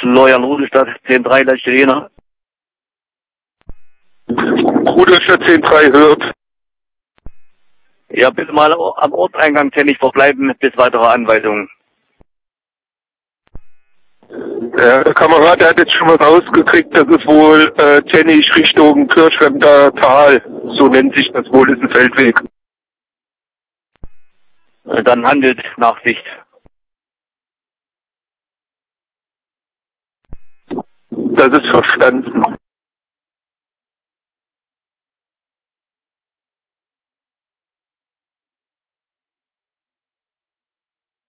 Leuern Rudelstadt 10.3 Leichtjena. Rudelstadt 10.3 hört. Ja, bitte mal am Ortseingang nicht verbleiben bis weitere Anweisungen. Ja, der Kamerad, der hat jetzt schon was rausgekriegt, das ist wohl Tennig Richtung Kirchwemder Tal, so nennt sich das wohl, ist ein Feldweg. Dann handelt nach Sicht. Das ist verstanden.